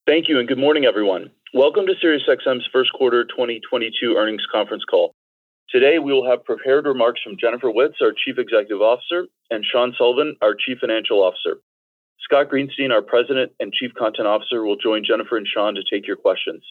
Thank you and good morning, everyone. Welcome to SiriusXM's first quarter 2022 earnings conference call. Today, we will have prepared remarks from Jennifer Witz, our Chief Executive Officer, and Sean Sullivan, our Chief Financial Officer. Scott Greenstein, our President and Chief Content Officer, will join Jennifer and Sean to take your questions.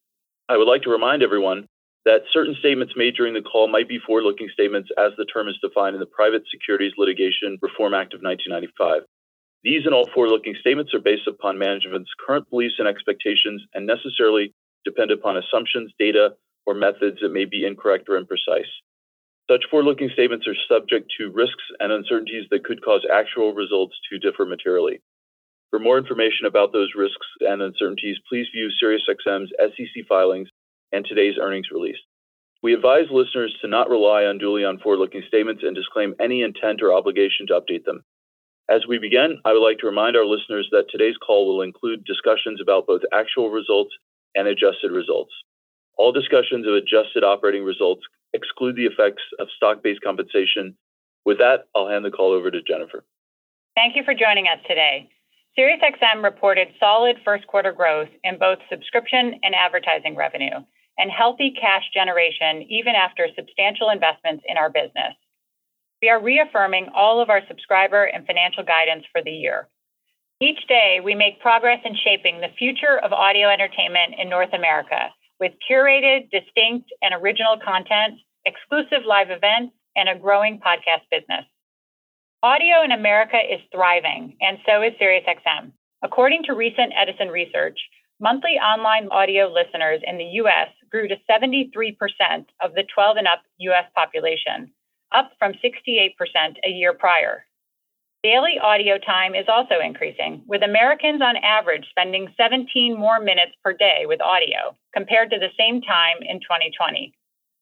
I would like to remind everyone that certain statements made during the call might be forward-looking statements as the term is defined in the Private Securities Litigation Reform Act of 1995. These and all forward-looking statements are based upon management's current beliefs and expectations and necessarily depend upon assumptions, data, or methods that may be incorrect or imprecise. Such forward-looking statements are subject to risks and uncertainties that could cause actual results to differ materially. For more information about those risks and uncertainties, please view SiriusXM's SEC filings and today's earnings release. We advise listeners to not rely unduly on forward-looking statements and disclaim any intent or obligation to update them. As we begin, I would like to remind our listeners that today's call will include discussions about both actual results and adjusted results. All discussions of adjusted operating results exclude the effects of stock-based compensation. With that, I'll hand the call over to Jennifer. Thank you for joining us today. SiriusXM reported solid first quarter growth in both subscription and advertising revenue and healthy cash generation even after substantial investments in our business. We are reaffirming all of our subscriber and financial guidance for the year. Each day, we make progress in shaping the future of audio entertainment in North America with curated, distinct, and original content, exclusive live events, and a growing podcast business. Audio in America is thriving, and so is SiriusXM. According to recent Edison research, monthly online audio listeners in the U.S. grew to 73% of the 12 and up U.S. population, up from 68% a year prior. Daily audio time is also increasing, with Americans on average spending 17 more minutes per day with audio compared to the same time in 2020.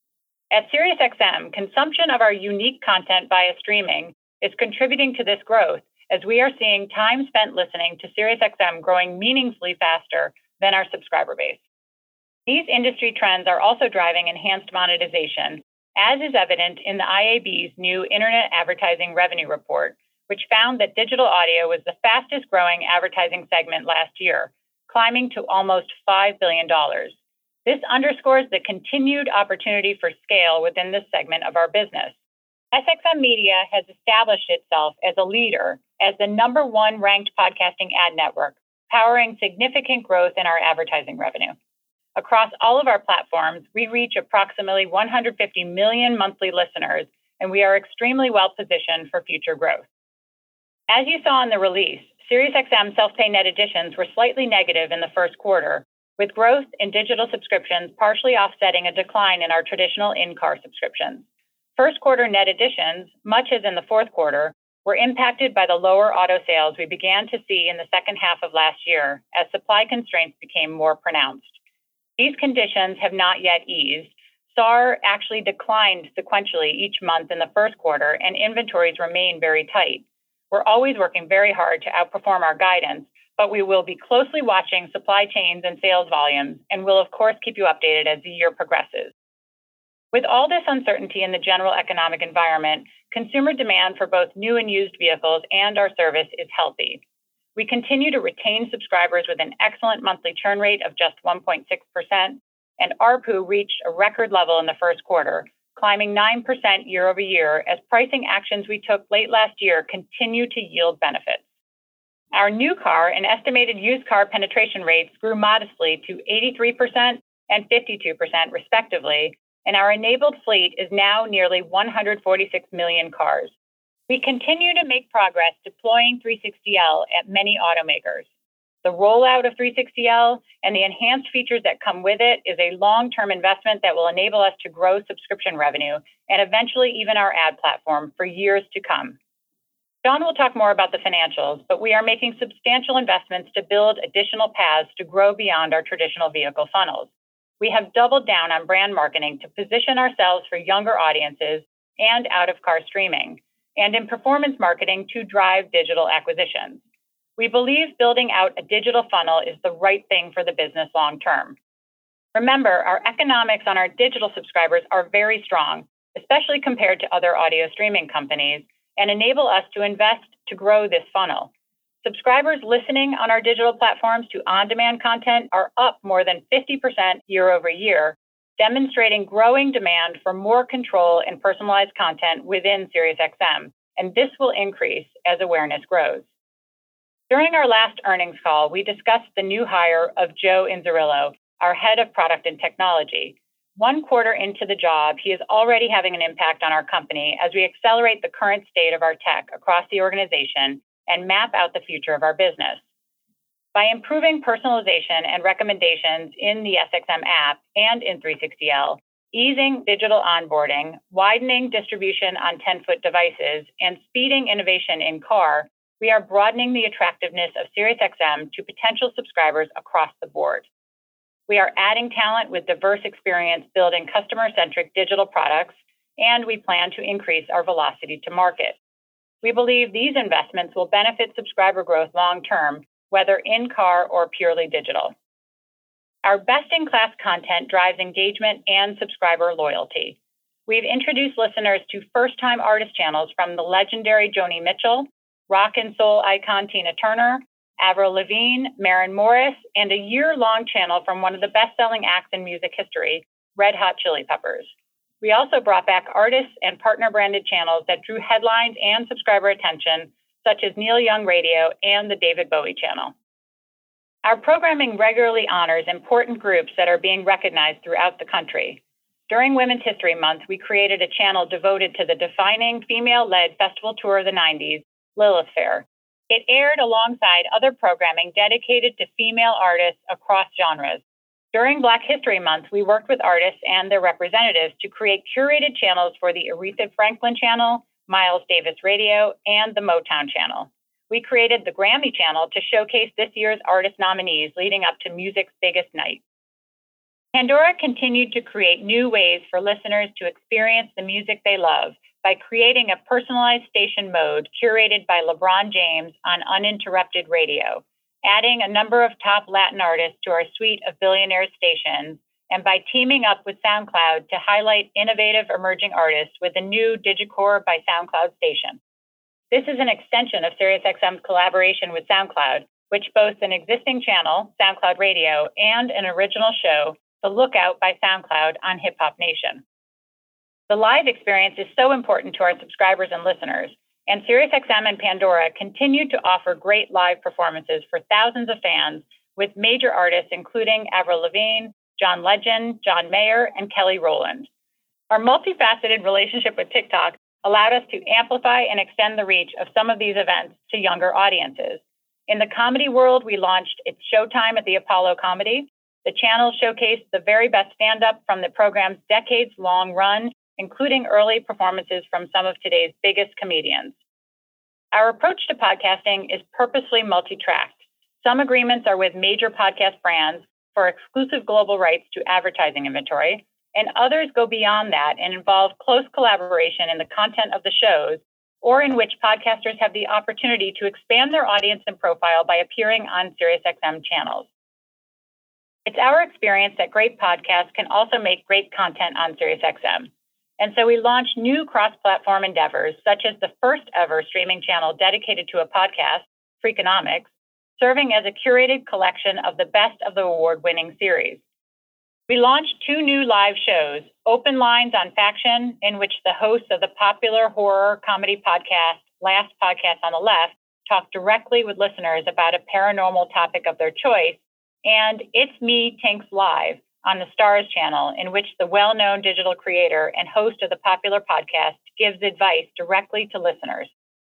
At SiriusXM, consumption of our unique content via streaming is contributing to this growth as we are seeing time spent listening to SiriusXM growing meaningfully faster than our subscriber base. These industry trends are also driving enhanced monetization, as is evident in the IAB's new Internet Advertising Revenue Report, which found that digital audio was the fastest growing advertising segment last year, climbing to almost $5 billion. This underscores the continued opportunity for scale within this segment of our business. SXM Media has established itself as a leader as the number one ranked podcasting ad network, powering significant growth in our advertising revenue. Across all of our platforms, we reach approximately 150 million monthly listeners, and we are extremely well positioned for future growth. As you saw in the release, SiriusXM self-pay net additions were slightly negative in the first quarter, with growth in digital subscriptions partially offsetting a decline in our traditional in-car subscriptions. First quarter net additions, much as in the fourth quarter, were impacted by the lower auto sales we began to see in the second half of last year as supply constraints became more pronounced. These conditions have not yet eased. SAAR actually declined sequentially each month in the first quarter, and inventories remain very tight. We're always working very hard to outperform our guidance, but we will be closely watching supply chains and sales volumes, and will of course keep you updated as the year progresses. With all this uncertainty in the general economic environment, consumer demand for both new and used vehicles and our service is healthy. We continue to retain subscribers with an excellent monthly churn rate of just 1.6%, and ARPU reached a record level in the first quarter, climbing 9% year over year as pricing actions we took late last year continue to yield benefits. Our new car and estimated used car penetration rates grew modestly to 83% and 52% respectively, and our enabled fleet is now nearly 146 million cars. We continue to make progress deploying 360L at many automakers. The rollout of 360L and the enhanced features that come with it is a long-term investment that will enable us to grow subscription revenue and eventually even our ad platform for years to come. Sean will talk more about the financials, but we are making substantial investments to build additional paths to grow beyond our traditional vehicle funnels. We have doubled down on brand marketing to position ourselves for younger audiences and out-of-car streaming, and in performance marketing to drive digital acquisitions. We believe building out a digital funnel is the right thing for the business long term. Remember, our economics on our digital subscribers are very strong, especially compared to other audio streaming companies, and enable us to invest to grow this funnel. Subscribers listening on our digital platforms to on-demand content are up more than 50% year over year, demonstrating growing demand for more control and personalized content within SiriusXM, and this will increase as awareness grows. During our last earnings call, we discussed the new hire of Joe Inzerillo, our head of product and technology. 1 quarter into the job, he is already having an impact on our company as we accelerate the current state of our tech across the organization and map out the future of our business. By improving personalization and recommendations in the SXM app and in 360L, easing digital onboarding, widening distribution on 10-foot devices, and speeding innovation in car, we are broadening the attractiveness of SiriusXM to potential subscribers across the board. We are adding talent with diverse experience building customer-centric digital products, and we plan to increase our velocity to market. We believe these investments will benefit subscriber growth long-term, whether in-car or purely digital. Our best-in-class content drives engagement and subscriber loyalty. We've introduced listeners to first-time artist channels from the legendary Joni Mitchell, rock and soul icon Tina Turner, Avril Lavigne, Maren Morris, and a year-long channel from one of the best-selling acts in music history, Red Hot Chili Peppers. We also brought back artists and partner-branded channels that drew headlines and subscriber attention, such as Neil Young Radio and the David Bowie channel. Our programming regularly honors important groups that are being recognized throughout the country. During Women's History Month, we created a channel devoted to the defining female-led festival tour of the 90s, Lilith Fair. It aired alongside other programming dedicated to female artists across genres. During Black History Month, we worked with artists and their representatives to create curated channels for the Aretha Franklin channel, Miles Davis Radio, and the Motown channel. We created the Grammy channel to showcase this year's artist nominees leading up to music's biggest night. Pandora continued to create new ways for listeners to experience the music they love by creating a personalized station mode curated by LeBron James on uninterrupted radio, adding a number of top Latin artists to our suite of billionaire stations, and by teaming up with SoundCloud to highlight innovative emerging artists with a new Digicore by SoundCloud station. This is an extension of SiriusXM's collaboration with SoundCloud, which boasts an existing channel, SoundCloud Radio, and an original show, The Lookout by SoundCloud on Hip Hop Nation. The live experience is so important to our subscribers and listeners, and SiriusXM and Pandora continue to offer great live performances for thousands of fans with major artists including Avril Lavigne, John Legend, John Mayer, and Kelly Rowland. Our multifaceted relationship with TikTok allowed us to amplify and extend the reach of some of these events to younger audiences. In the comedy world, we launched It's Showtime at the Apollo Comedy. The channel showcased the very best stand-up from the program's decades-long run, including early performances from some of today's biggest comedians. Our approach to podcasting is purposely multi-tracked. Some agreements are with major podcast brands for exclusive global rights to advertising inventory, and others go beyond that and involve close collaboration in the content of the shows, or in which podcasters have the opportunity to expand their audience and profile by appearing on SiriusXM channels. It's our experience that great podcasts can also make great content on SiriusXM. And so we launched new cross-platform endeavors, such as the first ever streaming channel dedicated to a podcast, Freakonomics, serving as a curated collection of the best of the award-winning series. We launched 2 new live shows, Open Lines on Faction, in which the hosts of the popular horror comedy podcast, Last Podcast on the Left, talk directly with listeners about a paranormal topic of their choice, and It's Me, Tinks Live, on the Stars channel, in which the well-known digital creator and host of the popular podcast gives advice directly to listeners.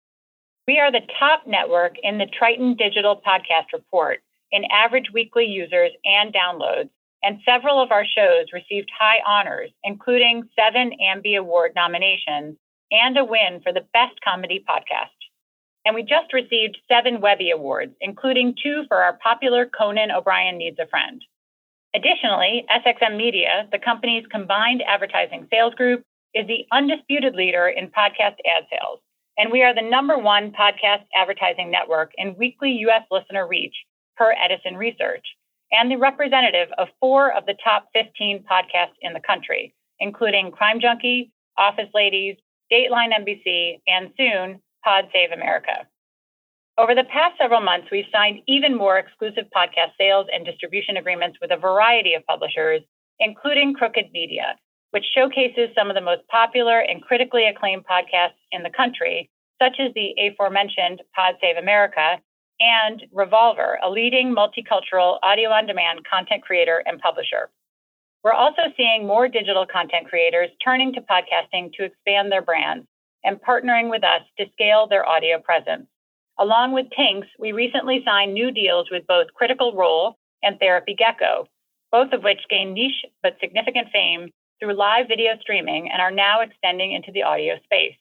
We are the top network in the Triton Digital Podcast Report in average weekly users and downloads, and several of our shows received high honors, including 7 Ambie Award nominations and a win for the Best Comedy Podcast. And we just received 7 Webby Awards, including 2 for our popular Conan O'Brien Needs a Friend. Additionally, SXM Media, the company's combined advertising sales group, is the undisputed leader in podcast ad sales, and we are the #1 podcast advertising network in weekly U.S. listener reach per Edison Research, and the representative of 4 of the top 15 podcasts in the country, including Crime Junkie, Office Ladies, Dateline NBC, and soon, Pod Save America. Over the past several months, we've signed even more exclusive podcast sales and distribution agreements with a variety of publishers, including Crooked Media, which showcases some of the most popular and critically acclaimed podcasts in the country, such as the aforementioned Pod Save America and Revolver, a leading multicultural audio-on-demand content creator and publisher. We're also seeing more digital content creators turning to podcasting to expand their brands and partnering with us to scale their audio presence. Along with Tinks, we recently signed new deals with both Critical Role and Therapy Gecko, both of which gained niche but significant fame through live video streaming and are now extending into the audio space.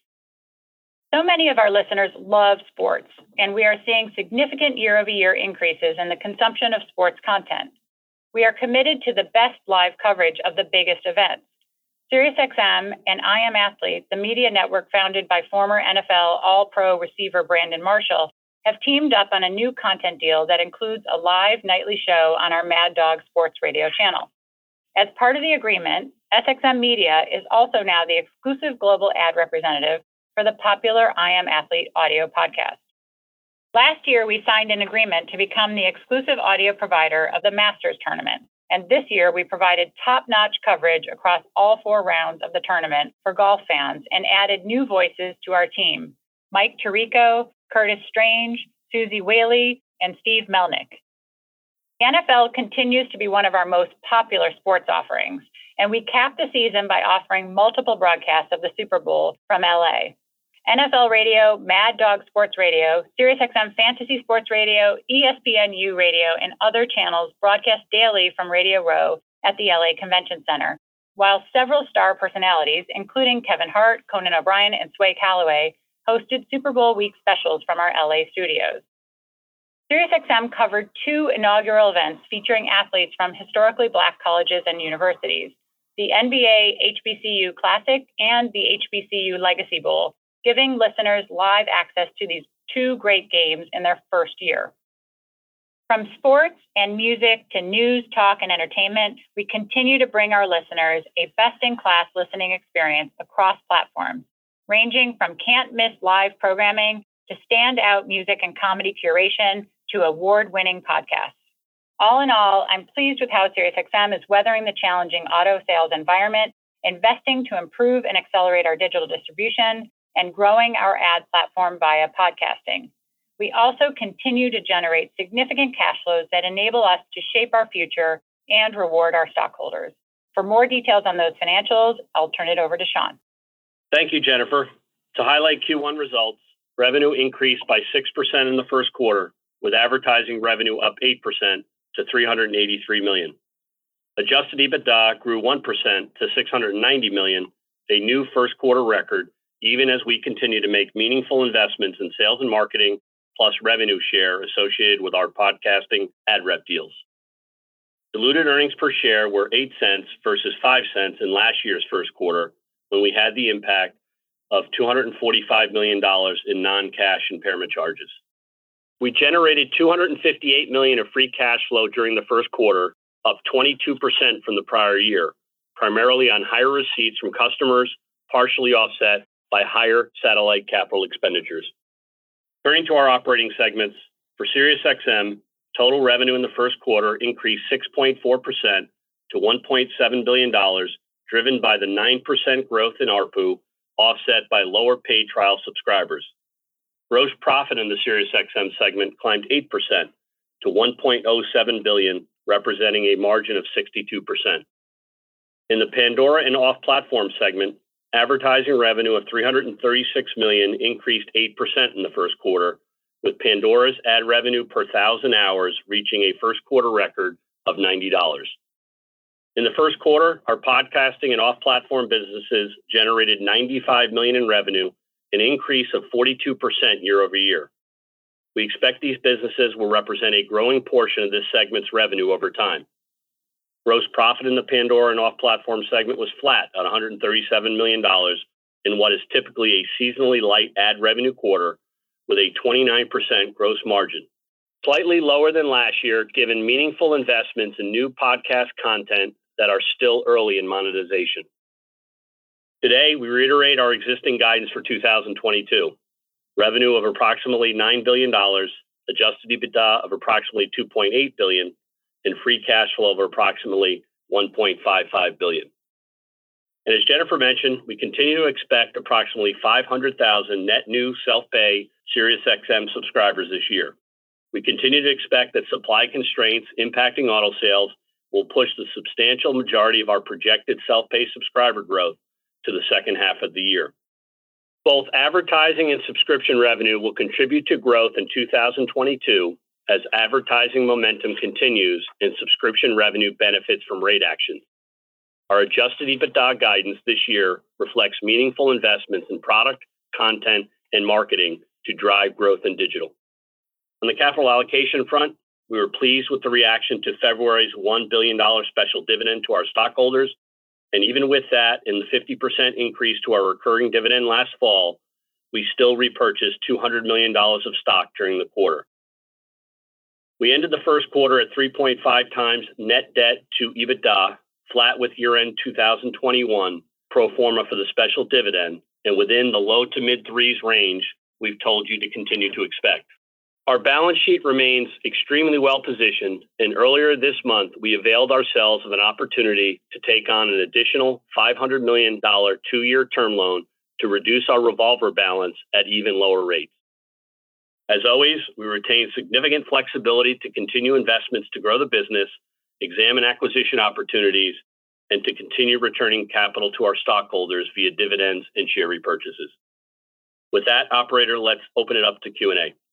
So many of our listeners love sports, and we are seeing significant year-over-year increases in the consumption of sports content. We are committed to the best live coverage of the biggest events. SiriusXM and I Am Athlete, the media network founded by former NFL All-Pro receiver Brandon Marshall, have teamed up on a new content deal that includes a live nightly show on our Mad Dog Sports Radio channel. As part of the agreement, SXM Media is also now the exclusive global ad representative for the popular I Am Athlete audio podcast. Last year, we signed an agreement to become the exclusive audio provider of the Masters tournament. And this year, we provided top-notch coverage across all 4 rounds of the tournament for golf fans and added new voices to our team: Mike Tirico, Curtis Strange, Susie Whaley, and Steve Melnick. The NFL continues to be one of our most popular sports offerings, and we capped the season by offering multiple broadcasts of the Super Bowl from LA. NFL Radio, Mad Dog Sports Radio, SiriusXM Fantasy Sports Radio, ESPNU Radio, and other channels broadcast daily from Radio Row at the LA Convention Center, while several star personalities, including Kevin Hart, Conan O'Brien, and Sway Calloway, hosted Super Bowl week specials from our LA studios. SiriusXM covered 2 inaugural events featuring athletes from historically Black colleges and universities, the NBA HBCU Classic and the HBCU Legacy Bowl, giving listeners live access to these 2 great games in their first year. From sports and music to news, talk, and entertainment, we continue to bring our listeners a best-in-class listening experience across platforms, ranging from can't-miss live programming to standout music and comedy curation to award-winning podcasts. All in all, I'm pleased with how SiriusXM is weathering the challenging auto sales environment, investing to improve and accelerate our digital distribution, and growing our ad platform via podcasting. We also continue to generate significant cash flows that enable us to shape our future and reward our stockholders. For more details on those financials, I'll turn it over to Sean. Thank you, Jennifer. To highlight Q1 results, revenue increased by 6% in the first quarter, with advertising revenue up 8% to $383 million. Adjusted EBITDA grew 1% to $690 million, a new first quarter record, even as we continue to make meaningful investments in sales and marketing, plus revenue share associated with our podcasting ad rep deals. Diluted earnings per share were 8 cents versus 5 cents in last year's first quarter, when we had the impact of $245 million in non-cash impairment charges. We generated $258 million of free cash flow during the first quarter, up 22% from the prior year, primarily on higher receipts from customers, partially offset by higher satellite capital expenditures. Turning to our operating segments, for SiriusXM, total revenue in the first quarter increased 6.4% to $1.7 billion, driven by the 9% growth in ARPU, offset by lower paid trial subscribers. Gross profit in the SiriusXM segment climbed 8% to $1.07 billion, representing a margin of 62%. In the Pandora and off-platform segment, advertising revenue of $336 million increased 8% in the first quarter, with Pandora's ad revenue per 1,000 hours reaching a first quarter record of $90. In the first quarter, our podcasting and off-platform businesses generated $95 million in revenue, an increase of 42% year over year. We expect these businesses will represent a growing portion of this segment's revenue over time. Gross profit in the Pandora and off-platform segment was flat at $137 million in what is typically a seasonally light ad revenue quarter, with a 29% gross margin. Slightly lower than last year, given meaningful investments in new podcast content that are still early in monetization. Today, we reiterate our existing guidance for 2022. revenue of approximately $9 billion, adjusted EBITDA of approximately $2.8 billion, and free cash flow of approximately $1.55 billion. And as Jennifer mentioned, we continue to expect approximately 500,000 net new self-pay SiriusXM subscribers this year. We continue to expect that supply constraints impacting auto sales will push the substantial majority of our projected self-pay subscriber growth to the second half of the year. Both advertising and subscription revenue will contribute to growth in 2022 as advertising momentum continues and subscription revenue benefits from rate action. Our adjusted EBITDA guidance this year reflects meaningful investments in product, content, and marketing to drive growth in digital. On the capital allocation front, we were pleased with the reaction to February's $1 billion special dividend to our stockholders. And even with that and the 50% increase to our recurring dividend last fall, we still repurchased $200 million of stock during the quarter. We ended the first quarter at 3.5 times net debt to EBITDA, flat with year-end 2021 pro forma for the special dividend, and within the low to mid threes range we've told you to continue to expect. Our balance sheet remains extremely well positioned, and earlier this month we availed ourselves of an opportunity to take on an additional $500 million two-year term loan to reduce our revolver balance at even lower rates. As always, we retain significant flexibility to continue investments to grow the business, examine acquisition opportunities, and to continue returning capital to our stockholders via dividends and share repurchases. With that, operator, let's open it up to Q&A.